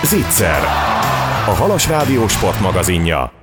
Zicser, a Halas Rádió sportmagazinja.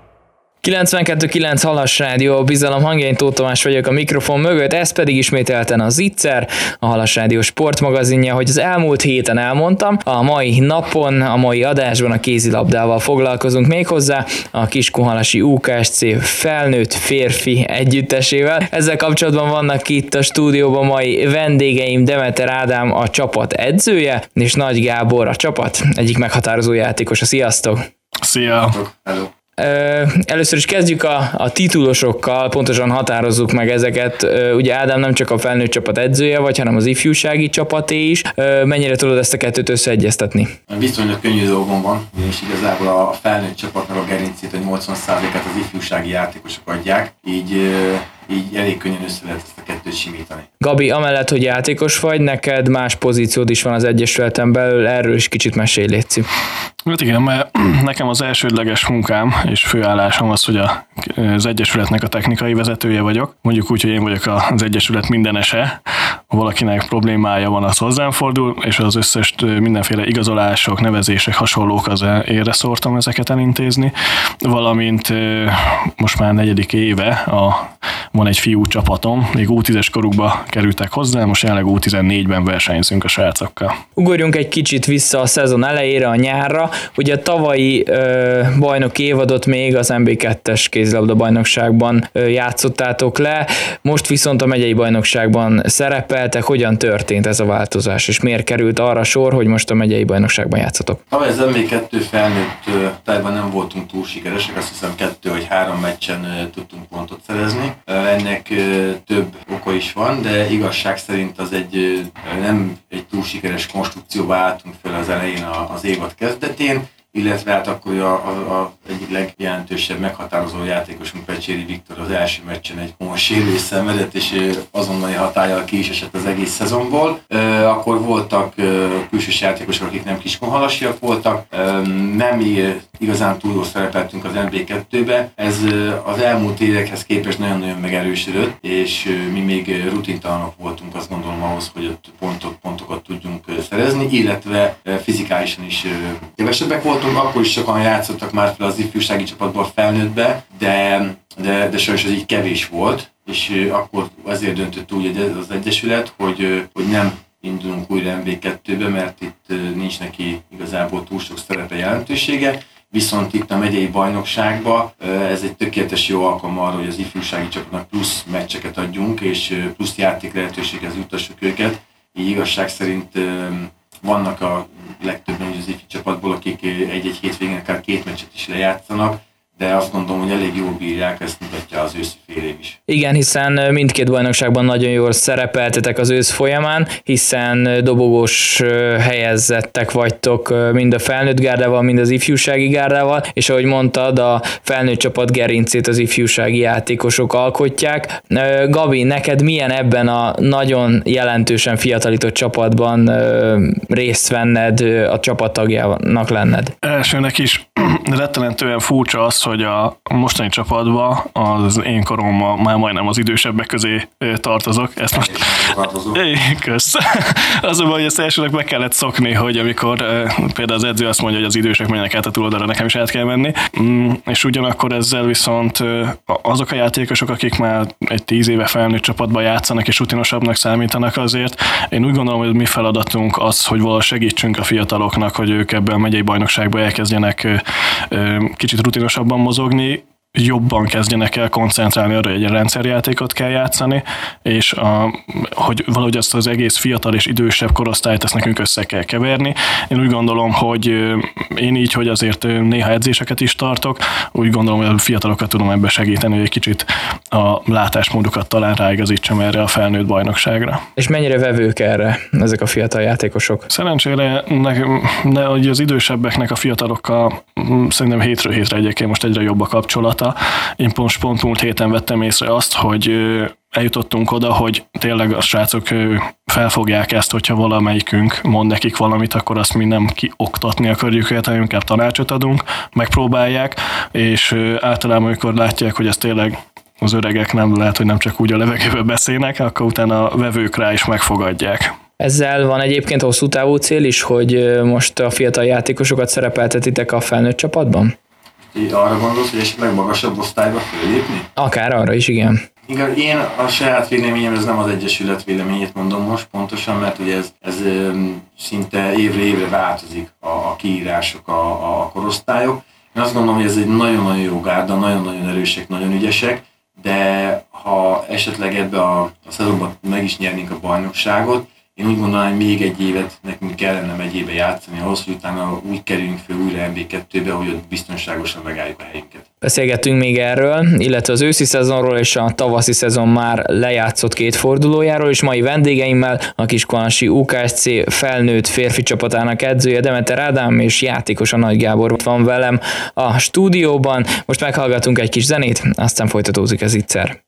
92.9 Halas Rádió, bizalom hangja, én Tóth Tamás vagyok a mikrofon mögött, ez pedig ismételten a Zicser, a Halas Rádió sportmagazinja, hogy az elmúlt héten elmondtam, a mai napon, a mai adásban a kézilabdával foglalkozunk méghozzá, a Kiskunhalasi UKSC felnőtt férfi együttesével. Ezzel kapcsolatban vannak itt a stúdióban mai vendégeim, Demeter Ádám, a csapat edzője, és Nagy Gábor, a csapat egyik meghatározó játékosa. Sziasztok! Szia! Hello. Először is kezdjük a titulosokkal, pontosan határozzuk meg ezeket. Ugye Ádám nem csak a felnőtt csapat edzője vagy, hanem az ifjúsági csapaté is. Mennyire tudod ezt a kettőt összeegyeztetni? Viszonylag könnyű dolgom van, és igazából a felnőtt csapatnak a gerincét, a 80%-át az ifjúsági játékosok adják, így elég könnyen össze lehet ezt a kettőt simítani. Gabi, amellett, hogy játékos vagy, neked más pozíciód is van az Egyesületen belül, erről is kicsit mesélj, létszik. Hát igen, mert nekem az elsődleges munkám és főállásom az, hogy az Egyesületnek a technikai vezetője vagyok. Mondjuk úgy, hogy én vagyok az Egyesület mindenese. Valakinek problémája van, az hozzám fordul, és az összes mindenféle igazolások, nevezések, hasonlók, az érre szórtam ezeket elintézni. Valamint most már 4. éve van egy fiú csapatom, még U10-es korukba kerültek hozzá, most jelenleg U14-ben versenyzünk a srácokkal. Ugorjunk egy kicsit vissza a szezon elejére, a nyárra. Ugye a tavalyi bajnoki évadot még az MB2-es kézilabda bajnokságban játszottátok le, most viszont a megyei bajnokságban szerepeltek. Hogyan történt ez a változás, és miért került arra sor, hogy most a megyei bajnokságban játszotok? Tavaly az MB2 felnőtt tájban nem voltunk túl sikeresek, azt hiszem 2 vagy 3 meccsen tudtunk pontot szerezni. Ennek több oka is van, de igazság szerint nem egy túl sikeres konstrukcióba álltunk fel az elején az évad kezdetén, illetve hát akkor a egyik legjelentősebb meghatározó játékosunk, Pecséri Viktor az első meccsen egy komoly sérülés szenvedett, és azonnali hatállyal ki is esett az egész szezonból. Akkor voltak külsős játékosok, akik nem kiskunhalasiak voltak, nem igazán túl jól szerepeltünk az MB2-be. Ez az elmúlt évekhez képest nagyon-nagyon megerősödött, és mi még rutintalanok voltunk, azt gondolom, ahhoz, hogy ott pontokat tudjunk szerezni, illetve fizikálisan is kevesebbek voltunk, akkor is sokan játszottak már fel az ifjúsági csapatból felnőttbe, de sajnos ez így kevés volt, és akkor azért döntött úgy az Egyesület, hogy nem indulunk újra MB2-be, mert itt nincs neki igazából túl sok szerepe, jelentősége, viszont itt a megyei bajnokságban ez egy tökéletes jó alkalom arra, hogy az ifjúsági csapatnak plusz meccseket adjunk, és plusz játék lehetőséghez juttassuk őket. Így igazság szerint vannak a legtöbben az ifi csapatból, akik egy-egy hétvégén akár 2 meccset is lejátszanak, de azt gondolom, hogy elég jól bírják, ezt mutatja az őszi fél év is. Igen, hiszen mindkét bajnokságban nagyon jól szerepeltetek az ősz folyamán, hiszen dobogós helyezettek vagytok mind a felnőtt gárdával, mind az ifjúsági gárdával, és ahogy mondtad, a felnőtt csapat gerincét az ifjúsági játékosok alkotják. Gabi, neked milyen ebben a nagyon jelentősen fiatalított csapatban részt venned, a csapattagjának lenned? Elsőnek is rettenetően furcsa az, hogy a mostani csapatban az én korommal már majdnem az idősebbek közé tartozok. Ezt most... Kösz. Az a baj, hogy ezt elsőleg meg kellett szokni, hogy amikor például az edző azt mondja, hogy az idősek menjenek át a túloldalra, nekem is át kell menni. És ugyanakkor ezzel viszont azok a játékosok, akik már egy 10 éve felnőtt csapatban játszanak és rutinosabbnak számítanak azért, én úgy gondolom, hogy mi feladatunk az, hogy valahogy segítsünk a fiataloknak, hogy ők ebben a megyei bajnokságban elkezdjenek kicsit rutinosabban mozogni, jobban kezdjenek el koncentrálni arra, hogy egy rendszerjátékot kell játszani, és hogy valahogy azt az egész fiatal és idősebb korosztályt ezt nekünk össze kell keverni. Én úgy gondolom, hogy én így, hogy azért néha edzéseket is tartok, úgy gondolom, hogy a fiatalokat tudom ebbe segíteni, hogy egy kicsit a látásmódukat talán ráigazítsam erre a felnőtt bajnokságra. És mennyire vevők erre ezek a fiatal játékosok? Szerencsére de hogy az idősebbeknek a fiatalokkal szerintem hétről hétre egyébként most egyre jobb a kapcsolata. Én pont múlt héten vettem észre azt, hogy eljutottunk oda, hogy tényleg a srácok felfogják ezt, hogyha valamelyikünk mond nekik valamit, akkor azt mi nem kioktatni akarjuk őket, hanem inkább tanácsot adunk, megpróbálják, és általában amikor látják, hogy ez tényleg az öregek nem lehet, hogy nem csak úgy a levegőbe beszélnek, akkor utána a vevők rá is megfogadják. Ezzel van egyébként hosszú távú cél is, hogy most a fiatal játékosokat szerepeltetitek a felnőtt csapatban? Arra gondolsz, hogy esetleg magasabb osztályba fölépni? Akár arra is, igen. Igen, én a saját véleményem, ez nem az Egyesület véleményét mondom most pontosan, mert ugye ez szinte évre változik a kiírások, a korosztályok. Én azt gondolom, hogy ez egy nagyon-nagyon jó gárda, nagyon-nagyon erősek, nagyon ügyesek, de ha esetleg ebbe a szezonban meg is nyernénk a bajnokságot, én úgy gondolom, hogy még egy évet nekünk kellene megyébe játszani ahhoz, hogy utána úgy kerüljünk fel újra MB2-be, hogy ott biztonságosan megálljuk a helyünket. Beszélgettünk még erről, illetve az őszi szezonról és a tavaszi szezon már lejátszott 2 fordulójáról, és mai vendégeimmel a Kiskunhalási UKSC felnőtt férfi csapatának edzője Demeter Ádám és játékosa Nagy Gábor van velem a stúdióban. Most meghallgatunk egy kis zenét, aztán folytatózik az Zicser.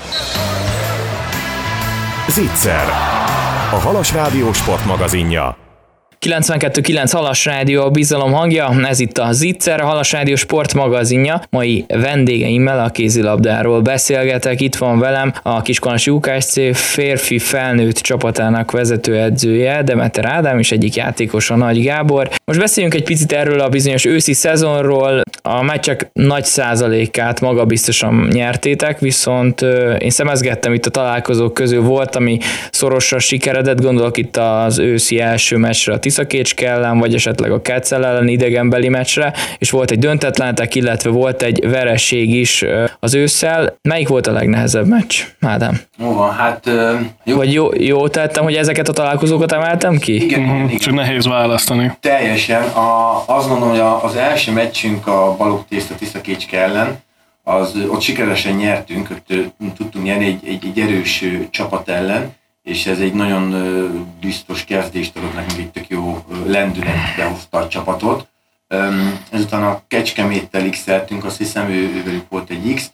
Zicser, a Halas Rádió sportmagazinja. 92.9 Halas Rádió, a bizalom hangja, ez itt a Zicser, a Halas Rádió sportmagazinja. Mai vendégeimmel a kézilabdáról beszélgetek, itt van velem a Kiskunhalási UKSC férfi felnőtt csapatának vezetőedzője Demeter Ádám és egyik játékosa Nagy Gábor. Most beszéljünk egy picit erről a bizonyos őszi szezonról. A meccsek nagy százalékát magabiztosan nyertétek, viszont én szemezgettem itt a találkozók közül, volt, ami szorosra sikeredett, gondolok itt az őszi első meccsre a Tiszakécske ellen, vagy esetleg a Kecel ellen idegenbeli meccsre, és volt egy döntetlenetek, illetve volt egy vereség is az ősszel. Melyik volt a legnehezebb meccs, Ádám? Jó van, hát... Jó. Vagy jó tettem, hogy ezeket a találkozókat emeltem ki? Igen. Csak nehéz választani. Teljesen. Azt gondolom, hogy az első meccsünk a Balogh Tészta Tiszakécske ellen, ott sikeresen nyertünk, tudtunk nyerni egy erős csapat ellen, és ez egy nagyon biztos kezdést adott nekünk, egy tök jó lendületbe hozta a csapatot. Ezután a Kecskeméttel X-eltünk, azt hiszem ővelük volt egy X.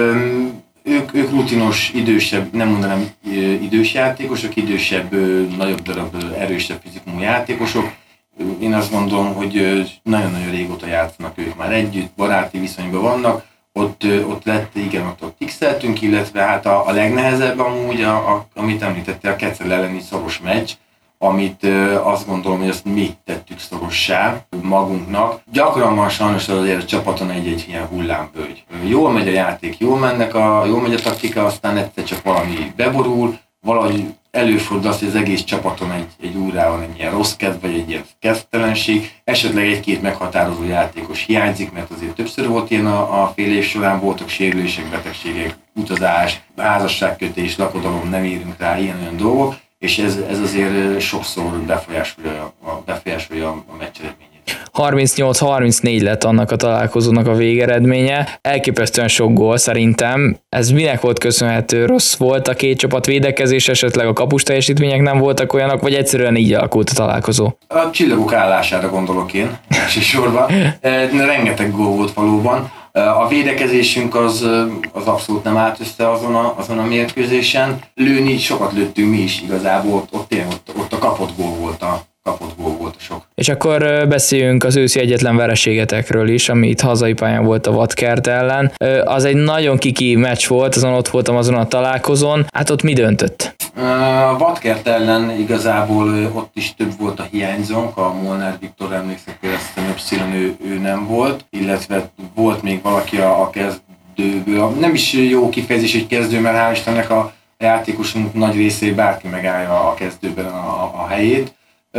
Ők rutinos, idősebb, nem mondanám idős játékosok, idősebb, nagyobb darab, erősebb fizikumú játékosok. Én azt gondolom, hogy nagyon-nagyon régóta játszanak ők már együtt, baráti viszonyban vannak. Ott X-eltünk, illetve hát a legnehezebb amúgy, amit említettél, a Kecel elleni szoros meccs, amit azt gondolom, hogy azt mi tettük szorossá magunknak. Gyakran van sajnos azért a csapaton egy ilyen hullámvölgy. Jól megy a játék, jól megy a taktika, aztán egyszer csak valami beborul, valahogy előfordul az, hogy az egész csapaton egy órában egy ilyen rossz kedv, vagy egy ilyen kezdtelenség, esetleg egy-két meghatározó játékos hiányzik, mert azért többször volt ilyen a fél év során, voltak sérülések, betegségek, utazás, házasságkötés, lakodalom, nem érünk rá, ilyen-olyan dolgok, és ez azért sokszor befolyásolja a meccs eredményét. 38-34 lett annak a találkozónak a végeredménye. Elképesztően sok gól szerintem. Ez minek volt köszönhető? Rossz volt a két csapat védekezés, esetleg a kapus teljesítmények nem voltak olyanok, vagy egyszerűen így alakult a találkozó? A csillagok állására gondolok én, elsősorban. Rengeteg gól volt valóban. A védekezésünk az abszolút nem állt össze azon a mérkőzésen. Lőni sokat lőttünk mi is igazából, ott a kapott gól volt a sok. És akkor beszéljünk az őszi egyetlen vereségetekről is, ami itt hazai pályán volt a Vadkert ellen. Az egy nagyon kiki meccs volt, ott voltam azon a találkozón. Hát ott mi döntött? A Vadkert ellen igazából ott is több volt a hiányzónk, a Molnár Viktor, emlékszek, hogy azt hiszem ő nem volt, illetve volt még valaki a kezdőből. Nem is jó kifejezés, hogy kezdő, mert hál' Istennek a játékosunk nagy részé bárki megállja a kezdőben a helyét.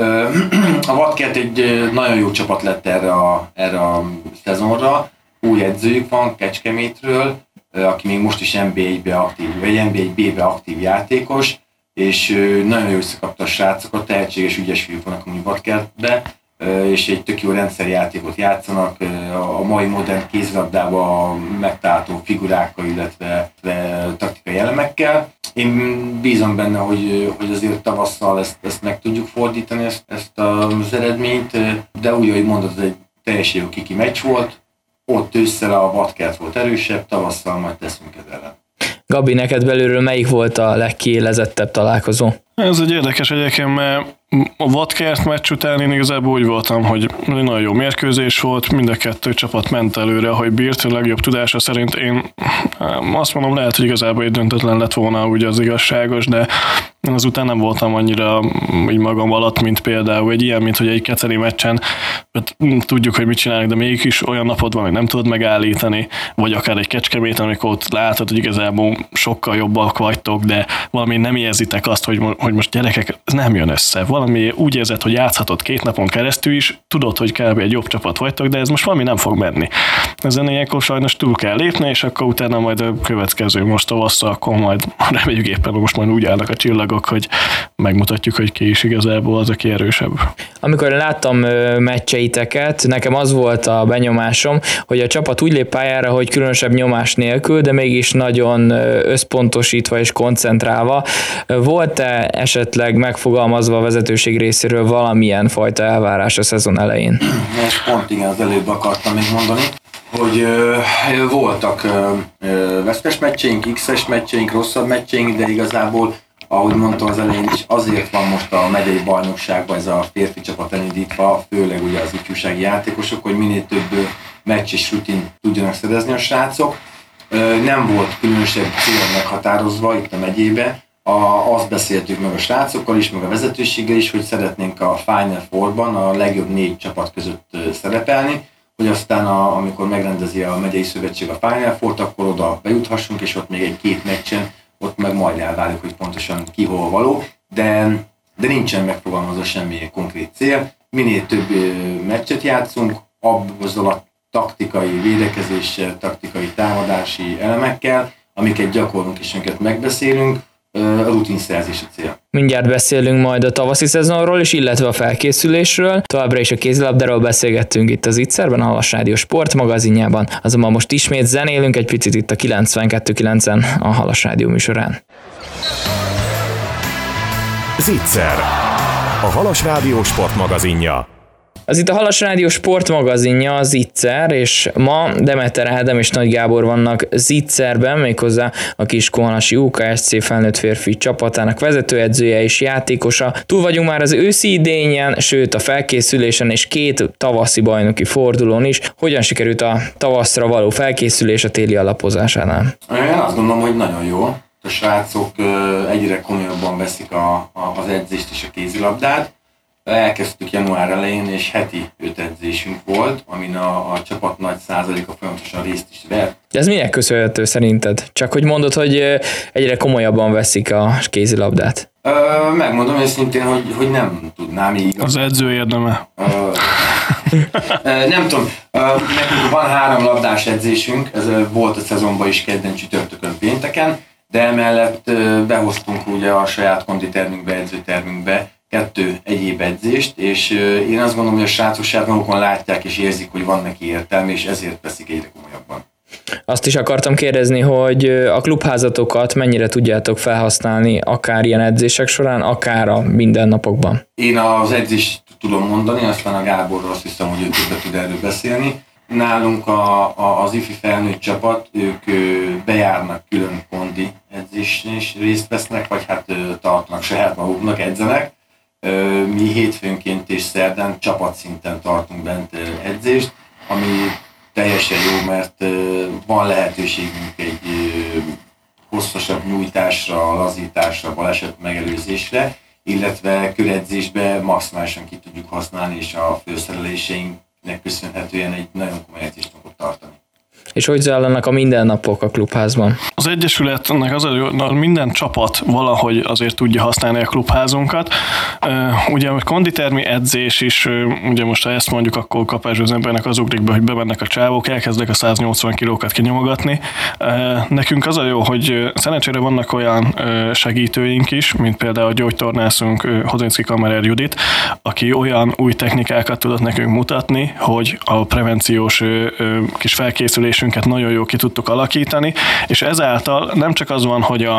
A Vadkert egy nagyon jó csapat lett erre a szezonra. Új edzőjük van Kecskemétről, aki még most is NB1-be aktív, vagy NB1-B-be aktív játékos, és nagyon jó összekapta a srácokat, tehetséges, ügyes fiúk vannak a Vadkertbe, és egy tök jó rendszerjátékot játszanak, a mai modern kézilabdában megtalálható figurákkal, illetve taktikai elemekkel. Én bízom benne, hogy azért tavasszal ezt meg tudjuk fordítani, ezt az eredményt, de úgy, ahogy mondod, ez egy teljesen jó kiki meccs volt, ott ősszel a Vadkert volt erősebb, tavasszal majd teszünk ez ellen. Gabi, neked belülről melyik volt a legkiélezettebb találkozó? Ez egy érdekes egyébként, mert A Vadkert meccs után én igazából úgy voltam, hogy nagyon jó mérkőzés volt, mind a kettő csapat ment előre, ahogy bírt, a legjobb tudása szerint. Én azt mondom, lehet, hogy igazából egy döntetlen lett volna ugye az igazságos, de én azután nem voltam annyira így magam alatt, mint például egy ilyen, mint hogy egy keceli meccsen, tudjuk, hogy mit csinálnak, de mégis olyan napod van, hogy nem tudod megállítani, vagy akár egy Kecskeméten, amikor ott látod, hogy igazából sokkal jobbak vagytok, de valami nem érzitek azt, hogy most gyerekek, ez nem jön össze. Valami úgy érzed, hogy játszhatod 2 napon keresztül is, tudod, hogy kb. Egy jobb csapat vagytok, de ez most valami nem fog menni. Ezen ilyenkor sajnos túl kell lépni, és akkor utána majd a következő most tavasszal, akkor majd reméljük éppen, most majd úgy állnak a csillagok, hogy megmutatjuk, hogy ki is igazából az, aki erősebb. Amikor láttam meccseiteket, nekem az volt a benyomásom, hogy a csapat úgy lép pályára, hogy különösebb nyomás nélkül, de mégis nagyon összpontosítva és koncentrálva. Volt-e esetleg megfogalmazva a vezetőség részéről valamilyen fajta elvárás a szezon elején? És pont igen, az előbb akartam még mondani, hogy voltak vesztes meccseink, X-es meccseink, rosszabb meccseink, de igazából, ahogy mondtam az elején is, azért van most a megyei bajnokságban ez a férfi csapat elindítva, főleg ugye az ifjúsági játékosok, hogy minél több meccs és rutin tudjanak szerezni a srácok. Nem volt különösebb cél meghatározva itt a megyébe. Azt beszéltük meg a srácokkal is, meg a vezetőséggel is, hogy szeretnénk a Final Four-ban a legjobb 4 csapat között szerepelni, hogy aztán amikor megrendezi a megyei szövetség a Final Four-t, akkor oda bejuthassunk, és ott még egy-2 meccsen, ott meg majd elvárjuk, hogy pontosan ki hol való, de nincsen megfogalmazva semmilyen konkrét cél. Minél több meccset játszunk, azzal a taktikai védekezéssel, taktikai támadási elemekkel, amiket gyakorlunk és amiket megbeszélünk, a rutinszerzés a cél. Mindjárt beszélünk majd a tavaszi szezonról is, illetve a felkészülésről. Továbbra is a kézilabdáról beszélgettünk itt az Itzerben, a Halas Rádió sportmagazinjában. Azonban most ismét zenélünk egy picit itt a 92.9-en a Halas Rádió műsorán. Zicser, a Halas Rádió sportmagazinja. Az itt a Halas Rádió sportmagazinja, az Zicser, és ma Demeter Ádám és Nagy Gábor vannak Zicserben, méghozzá a Kiskohanasi UKSC felnőtt férfi csapatának vezetőedzője és játékosa. Túl vagyunk már az őszi idényen, sőt a felkészülésen és 2 tavaszi bajnoki fordulón is. Hogyan sikerült a tavaszra való felkészülés a téli alapozásánál? Én azt gondolom, hogy nagyon jó. A srácok egyre komolyabban veszik az edzést és a kézilabdát. Elkezdtük január elején, és heti 5 edzésünk volt, amin a csapat nagy százaléka folyamatosan részt is vett. De ez minek köszönhető szerinted? Csak hogy mondod, hogy egyre komolyabban veszik a kézilabdát. Megmondom őszintén, hogy nem tudnám így. Az edző érdeme. Nem tudom, nekünk van 3 labdás edzésünk, ez volt a szezonban is kedden, csütörtökön, pénteken, de emellett behoztunk ugye a saját konditermünkbe, edzőtermünkbe 2 egyéb edzést, és én azt gondolom, hogy a srácok saját magukon látják és érzik, hogy van neki értelme, és ezért veszik egyre komolyabban. Azt is akartam kérdezni, hogy a klubházatokat mennyire tudjátok felhasználni, akár ilyen edzések során, akár a mindennapokban? Én az edzést tudom mondani, aztán a Gáborról azt hiszem, hogy ő többet tud erről beszélni. Nálunk az ifi felnőtt csapat, ők bejárnak külön kondi edzésen is részt vesznek, vagy hát tartanak saját maguknak, edzenek. Mi hétfőnként és szerdán csapatszinten tartunk bent edzést, ami teljesen jó, mert van lehetőségünk egy hosszasabb nyújtásra, lazításra, baleset megelőzésre, illetve köredzésbe maximálisan ki tudjuk használni, és a főszereléseinknek köszönhetően egy nagyon komoly edzést tudunk tartani. És hogy zajlanak a mindennapok a klubházban? Az Egyesületnek az minden csapat valahogy azért tudja használni a klubházunkat. Ugye a konditermi edzés is, ugye most ha ezt mondjuk, akkor kapásból az embernek az ugrik be, hogy bemennek a csávók, elkezdek a 180 kilókat kinyomogatni. Nekünk az a jó, hogy szerencsére vannak olyan segítőink is, mint például a gyógytornászunk Hozinszki Kamerer Judit, aki olyan új technikákat tudott nekünk mutatni, hogy a prevenciós kis felkészülésünket nagyon jól ki tudtuk alakítani, és ezáltal nem csak az van, hogy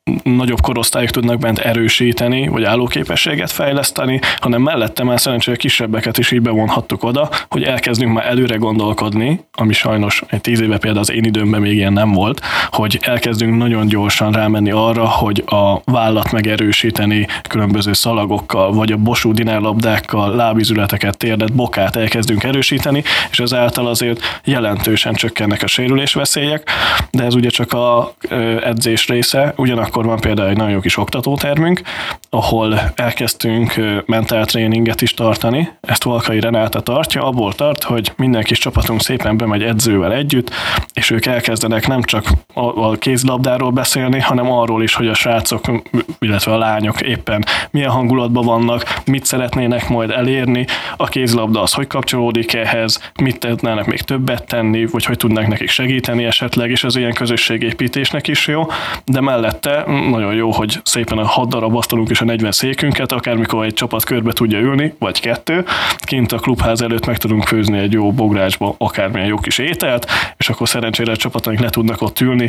nagyobb korosztályok tudnak bent erősíteni, vagy állóképességet fejleszteni, hanem mellette már szerencsére kisebbeket is így bevonhattuk oda, hogy elkezdünk már előre gondolkodni, ami sajnos egy 10 éve például az én időmben még ilyen nem volt, hogy elkezdünk nagyon gyorsan rámenni arra, hogy a vállat megerősíteni különböző szalagokkal, vagy a bosú dinárlabdákkal, lábizületeket, térdet, bokát elkezdünk erősíteni, és ezáltal azért jelentősen csökkennek a sérülésveszélyek, de ez ugye csak a edzés része, ugyanakkor van például egy nagyon jó kis oktatótermünk, ahol elkezdtünk mentáltréninget is tartani, ezt Valkai Renáta tartja, abból tart, hogy minden kis csapatunk szépen bemegy edzővel együtt, és ők elkezdenek nem csak a kézlabdáról beszélni, hanem arról is, hogy a srácok, illetve a lányok éppen milyen hangulatban vannak, mit szeretnének majd elérni, a kézlabda az hogy kapcsolódik ehhez, mit tudnának még többet tenni, vagy hogy tudnák nekik segíteni esetleg, és az ilyen közösségépítésnek is jó, de mellette nagyon jó, hogy szépen a 6 darab asztalunk és a 40 székünket, akármikor egy csapat körbe tudja ülni, vagy 2, kint a klubház előtt meg tudunk főzni egy jó bográcsba akármilyen jó kis ételt, és akkor szerencsére a csapataink le tudnak ott ülni,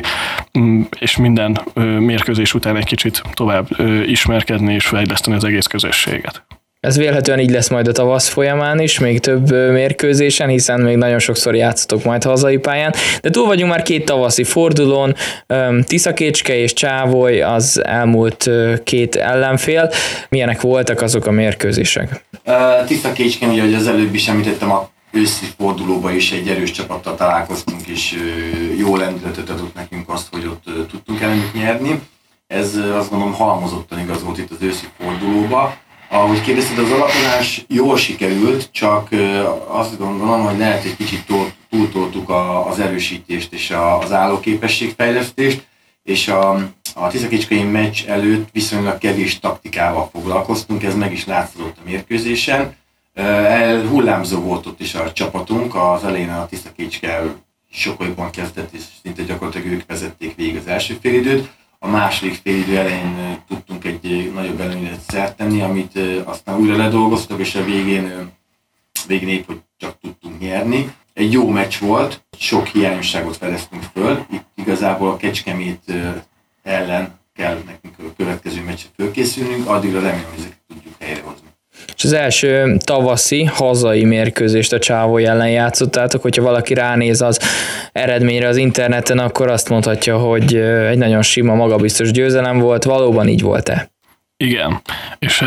és minden mérkőzés után egy kicsit tovább ismerkedni és fejleszteni az egész közösséget. Ez vélhetően így lesz majd a tavasz folyamán is, még több mérkőzésen, hiszen még nagyon sokszor játszotok majd hazai pályán, de túl vagyunk már 2 tavaszi fordulón, Tiszakécske és Csávoly az elmúlt 2 ellenfél. Milyenek voltak azok a mérkőzések? Tiszakécskén, ugye, hogy az előbb is említettem, a őszi fordulóban is egy erős csapattal találkoztunk, és jó lendületet adott nekünk azt, hogy ott tudtunk ellenük nyerni. Ez azt gondolom halmozottan igaz volt itt az őszi fordulóban. Ahogy kérdezted, az alapozás jól sikerült, csak azt gondolom, hogy lehet egy kicsit túltoltuk az erősítést és az állóképességfejlesztést, és a tiszakécskei meccs előtt viszonylag kevés taktikával foglalkoztunk, ez meg is látszott a mérkőzésen. Hullámzó volt ott is a csapatunk, az elején a Tiszakécske sokkal jobban kezdett, és szinte gyakorlatilag ők vezették végig az első félidőt. A második félidő elején tudtunk egy nagyobb előnyre szert tenni, amit aztán újra ledolgoztak, és a végén épp, hogy csak tudtunk nyerni. Egy jó meccs volt, sok hiányosságot fedeztünk föl, itt igazából a Kecskemét ellen kell nekünk a következő meccsre fölkészülnünk, addigra remélem, hogy ezeket tudjuk helyrehozni. És az első tavaszi hazai mérkőzést a Csávoly ellen játszottátok, hogyha valaki ránéz az eredményre az interneten, akkor azt mondhatja, hogy egy nagyon sima, magabiztos győzelem volt. Valóban így volt-e? Igen, és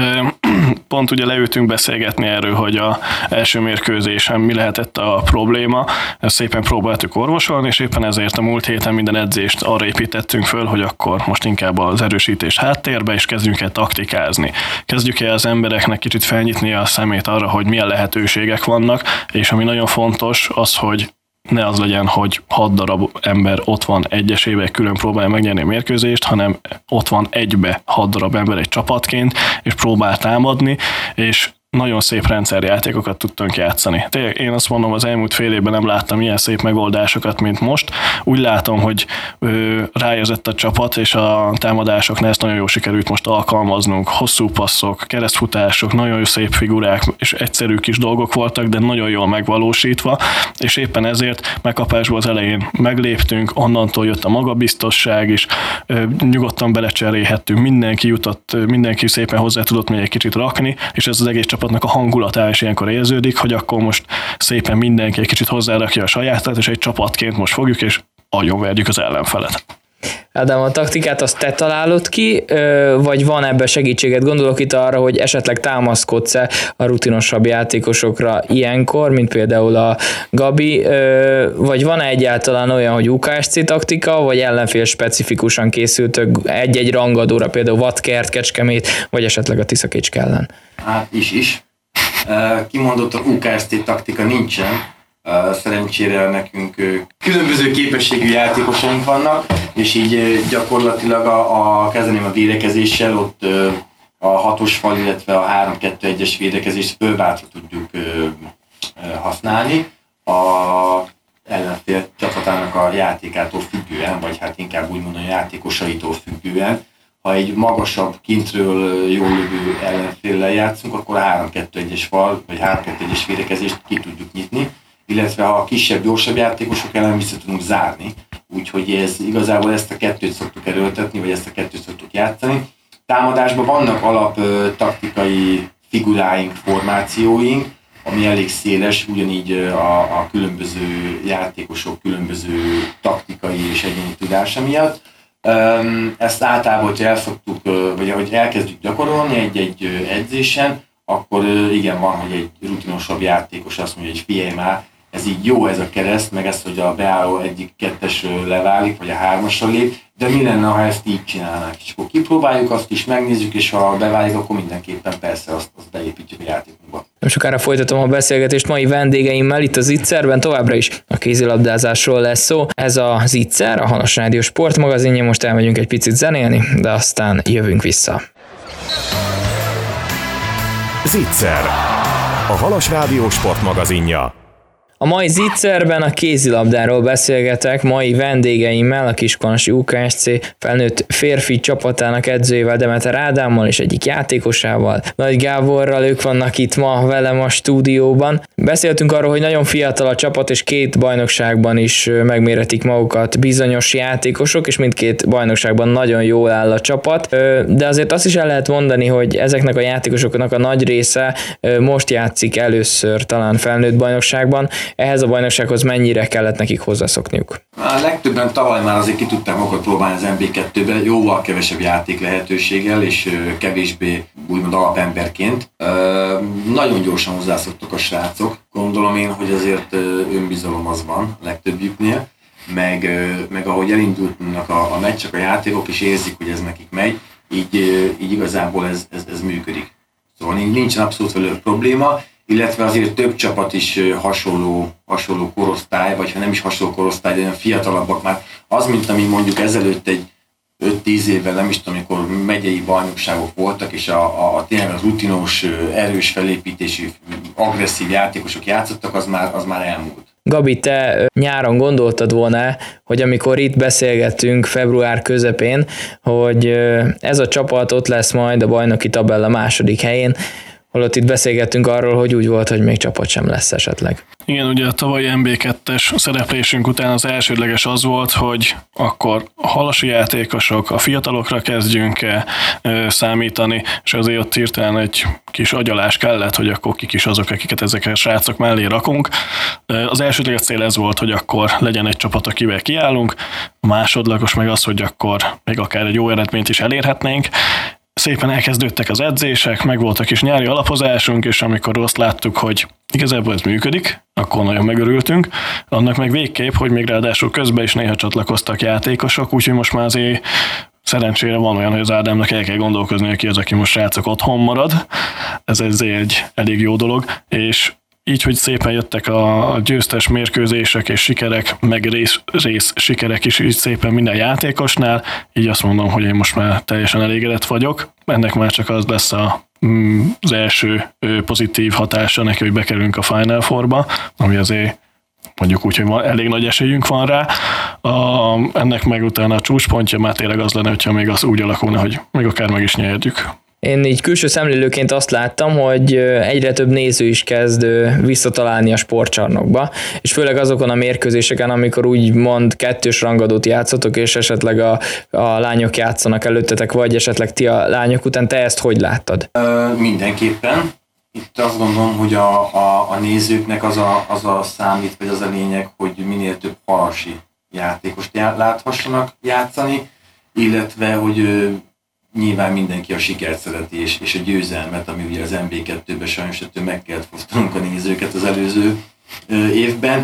pont ugye leültünk beszélgetni erről, hogy az első mérkőzésen mi lehetett a probléma, ezt szépen próbáltuk orvosolni, és éppen ezért a múlt héten minden edzést arra építettünk föl, hogy akkor most inkább az erősítés háttérbe, és kezdjünk el taktikázni. Kezdjük el az embereknek kicsit felnyitni a szemét arra, hogy milyen lehetőségek vannak, és ami nagyon fontos az, hogy ne az legyen, hogy 6 darab ember ott van egyesével, külön próbálja megnyerni a mérkőzést, hanem ott van egybe 6 darab ember egy csapatként, és próbál támadni, és nagyon szép rendszerjátékokat tudtunk játszani. Tényleg én azt mondom, az elmúlt fél évben nem láttam ilyen szép megoldásokat, mint most. Úgy látom, hogy ráérzett a csapat, és a támadásoknál ezt nagyon jól sikerült most alkalmaznunk. Hosszú passzok, keresztfutások, nagyon szép figurák, és egyszerű kis dolgok voltak, de nagyon jól megvalósítva, és éppen ezért megkapásból az elején megléptünk, onnantól jött a magabiztosság is, nyugodtan belecserélhettünk, mindenki jutott, mindenki szépen hozzá tudott még egy kicsit rakni, és ez az egész csapatnak a hangulatá is ilyenkor érződik, hogy akkor most szépen mindenki egy kicsit hozzárakja a sajátát, és egy csapatként most fogjuk, és agyonverjük az ellenfelet. Ádám, a taktikát azt te találod ki, vagy van ebben segítséget? Gondolok itt arra, hogy esetleg támaszkodsz-e a rutinosabb játékosokra ilyenkor, mint például a Gabi, vagy van-e egyáltalán olyan, hogy UKSC taktika, vagy ellenfél specifikusan készültök egy-egy rangadóra, például Vadkert, Kecskemét, vagy esetleg a Tiszakécske ellen? Hát is. Kimondott a UKSC taktika nincsen. Szerencsére nekünk különböző képességű játékosaink vannak, és így gyakorlatilag kezdeném a védekezéssel, ott a 6-os fal, illetve a 3-2-1-es védekezést fölváltva tudjuk használni a ellenfél csapatának a játékától függően, vagy hát inkább úgy mondom, a játékosaitól függően. Ha egy magasabb, kintről jól lövő ellenféllel játszunk, akkor a 3-2-1-es fal, vagy 3-2-1-es védekezést ki tudjuk nyitni, illetve ha a kisebb, gyorsabb játékosok ellen vissza tudunk zárni, úgyhogy igazából ezt a kettőt szoktuk erőltetni, vagy ezt a kettőt szoktuk játszani. Támadásban vannak alap taktikai figuráink, formációink, ami elég széles, ugyanígy a különböző játékosok különböző taktikai és egyéni tudása miatt. Ezt általában, hogyha elszoktuk, vagy ahogy elkezdjük gyakorolni egy edzésen, akkor igen, van, hogy egy rutinosabb játékos azt mondja, hogy figyelj már, ez így jó ez a kereszt, meg ezt, hogy a beálló egyik kettesről leválik, vagy a hármasról lép, de mi lenne, ha ezt így csinálnánk? És akkor kipróbáljuk, azt is megnézzük, és ha beválik, akkor mindenképpen persze azt beépítjük a játékunkba. Nem sokára folytatom a beszélgetést mai vendégeimmel itt az Itzerben, továbbra is a kézilabdázásról lesz szó. Ez az Itzer, a Halas Rádió sportmagazinja, most elmegyünk egy picit zenélni, de aztán jövünk vissza. Zicser, a Halas Rádió sportmagazinja. A mai Zitzerben a kézilabdáról beszélgetek mai vendégeimmel, a Kiskunhalas UKSC felnőtt férfi csapatának edzőjével, Demeter Ádámmal és egyik játékosával, Nagy Gáborral. Ők vannak itt ma velem a stúdióban. Beszéltünk arról, hogy nagyon fiatal a csapat, és 2 bajnokságban is megméretik magukat bizonyos játékosok, és mindkét bajnokságban nagyon jól áll a csapat. De azért azt is el lehet mondani, hogy ezeknek a játékosoknak a nagy része most játszik először talán felnőtt bajnokságban. Ehhez a bajnoksághoz mennyire kellett nekik hozzászokniuk? A legtöbben tavaly már azért ki tudták magukat próbálni az NB2-be, jóval kevesebb játék lehetőséggel, és kevésbé úgymond alapemberként. Nagyon gyorsan hozzászoktak a srácok. Gondolom én, hogy azért önbizalom az van a legtöbbjüknél, meg ahogy elindulnak a meccsek, a játékok, és érzik, hogy ez nekik megy, így igazából ez működik. Szóval nincsen abszolút velük probléma, illetve azért több csapat is hasonló korosztály, vagy ha nem is hasonló korosztály, de olyan fiatalabbak már. Az, mint ami mondjuk ezelőtt egy 5-10 évvel, nem is tudom, amikor megyei bajnokságok voltak, és tényleg az rutinos, erős felépítésű, agresszív játékosok játszottak, az már elmúlt. Gabi, te nyáron gondoltad volna, hogy amikor itt beszélgettünk február közepén, hogy ez a csapat ott lesz majd a bajnoki tabella második helyén, holott itt beszélgettünk arról, hogy úgy volt, hogy még csapat sem lesz esetleg. Igen, ugye a tavalyi NB2-es szereplésünk után az elsődleges az volt, hogy akkor a halasi játékosok, a fiatalokra kezdjünk számítani, és azért ott hirtelen egy kis agyalás kellett, hogy akkor kik is azok, akiket ezeket a srácok mellé rakunk. Az elsődleges cél ez volt, hogy akkor legyen egy csapat, akivel kiállunk, a másodlagos meg az, hogy akkor még akár egy jó eredményt is elérhetnénk. Szépen elkezdődtek az edzések, meg volt a kis nyári alapozásunk, és amikor azt láttuk, hogy igazából ez működik, akkor nagyon megörültünk. Annak meg végképp, hogy még ráadásul közben is néha csatlakoztak játékosok, úgyhogy most már azért szerencsére van olyan, hogy az Ádámnak el kell gondolkozni, hogy ki az, aki most srácok otthon marad. Ez egy elég jó dolog, és így, hogy szépen jöttek a győztes mérkőzések és sikerek, meg rész sikerek is így szépen minden játékosnál, így azt mondom, hogy én most már teljesen elégedett vagyok. Ennek már csak az lesz az első pozitív hatása neki, hogy bekerülünk a Final Fourba, ami azért mondjuk úgy, hogy elég nagy esélyünk van rá. Ennek meg utána a csúcspontja már tényleg az lenne, hogyha még az úgy alakulna, hogy még akár meg is nyerjük. Én így külső szemlélőként azt láttam, hogy egyre több néző is kezd visszatalálni a sportcsarnokba, és főleg azokon a mérkőzéseken, amikor úgymond 2-s rangadót játszotok, és esetleg a lányok játszanak előttetek, vagy esetleg ti a lányok után, te ezt hogy láttad? Mindenképpen. Itt azt gondolom, hogy a nézőknek az a számít, vagy az a lényeg, hogy minél több halasi játékost láthassanak játszani, illetve, hogy nyilván mindenki a sikert szereti, és a győzelmet, ami ugye az NB2-ben sajnos ettől meg kellett fosztanunk a nézőket az előző évben.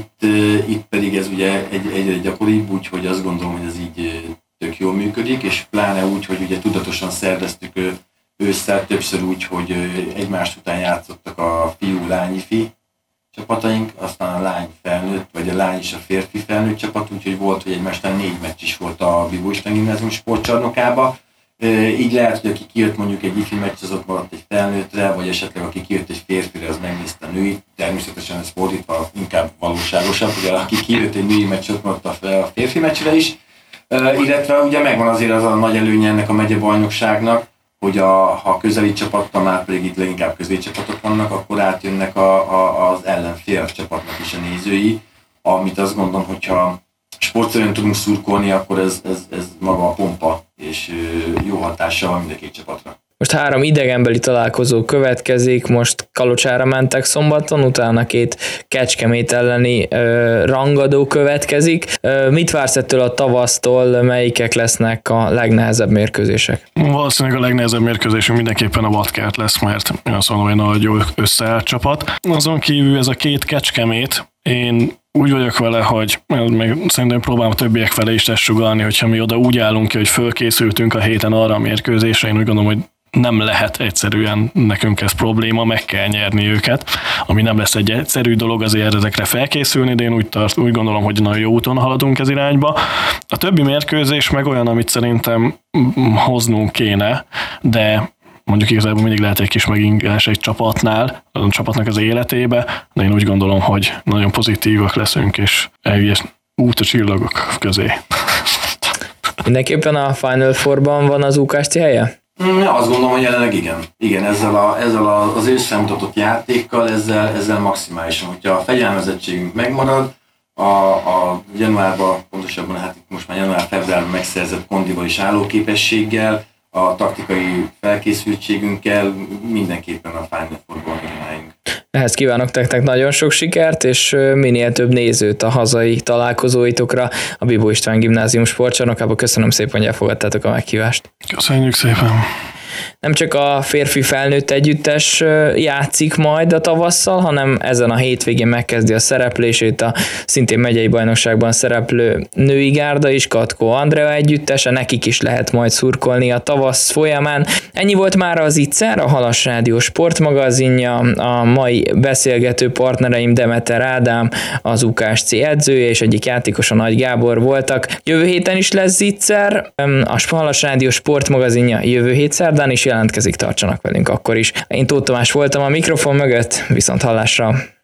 Itt pedig ez ugye egyre gyakoribb, úgyhogy azt gondolom, hogy ez így tök jól működik, és pláne úgy, hogy ugye tudatosan szerveztük ősszel többször úgy, hogy egymás után játszottak a fiú-lányi-fi csapataink, aztán a lány felnőtt, vagy a lány és a férfi felnőtt csapat, úgyhogy volt, hogy egymás után 4 meccs is volt a Bibó István Gimnázium sportcsarnokába. Így lehet, hogy aki kijött mondjuk egy ifi meccs, az ott maradt egy felnőttre, vagy esetleg aki kijött egy férfire, az megnézte a női. Természetesen ez fordítva inkább valóságosabb, ugye aki kijött egy női meccs, ott maradt a férfi meccsre is. Illetve ugye megvan azért az a nagy előnye ennek a megyebajnokságnak, hogy ha közeli csapattal, már pedig itt leginkább közeli csapatok vannak, akkor átjönnek az ellenfél csapatnak is a nézői, amit azt gondolom, hogyha sportszerűen tudunk szurkolni, akkor ez maga a pompa, és jó hatással van mind a két csapatra. Most 3 idegenbeli találkozó következik, most Kalocsára mentek szombaton, utána 2 Kecskemét elleni rangadó következik. Mit vársz ettől a tavasztól, melyikek lesznek a legnehezebb mérkőzések? Valószínűleg a legnehezebb mérkőzésünk mindenképpen a Vadkert lesz, mert azt mondom, hogy nagy jó összeállt csapat. Azon kívül ez a 2 Kecskemét, én úgy vagyok vele, hogy meg szerintem próbálom a többiek felé is ezt sugallni, hogyha mi oda úgy állunk ki, hogy fölkészültünk a héten arra a mérkőzésre, én úgy gondolom, hogy nem lehet egyszerűen nekünk ez probléma, meg kell nyerni őket, ami nem lesz egy egyszerű dolog azért ezekre felkészülni, de én úgy gondolom, hogy nagyon jó úton haladunk ez irányba. A többi mérkőzés meg olyan, amit szerintem hoznunk kéne, de mondjuk igazából mindig lehet egy kis megingás egy csapatnál, a csapatnak az életébe, de én úgy gondolom, hogy nagyon pozitívak leszünk, és elvies út a csillagok közé. Mindenképpen a Final Four-ban van az UKSC helye? Azt gondolom, hogy jelenleg igen. Igen, ezzel az ősszel mutatott játékkal, ezzel maximálisan. Hogyha a fegyelmezettségünk megmarad, a januárban, pontosabban hát most már január-februárban megszerzett kondival és állóképességgel, a taktikai felkészültségünkkel mindenképpen a Final Four-ban megálljunk. Ehhez kívánok nektek nagyon sok sikert, és minél több nézőt a hazai találkozóitokra a Bibó István Gimnázium sportcsarnokába. Köszönöm szépen, hogy elfogadtátok a meghívást. Köszönjük szépen! Nem csak a férfi felnőtt együttes játszik majd a tavasszal, hanem ezen a hétvégén megkezdi a szereplését a szintén megyei bajnokságban szereplő női gárda is, Katkó Andrea együttese, nekik is lehet majd szurkolni a tavasz folyamán. Ennyi volt már az Ittszer, a Halas Rádió sportmagazinja, a mai beszélgető partnereim Demeter Ádám, az UKSC edzője és egyik játékosa Nagy Gábor voltak. Jövő héten is lesz Ittszer, a Halas Rádió sportmagazinja jövő hét szerdán is jelentkezik, tartsanak velünk akkor is. Én Tóth Tamás voltam a mikrofon mögött, viszont hallásra!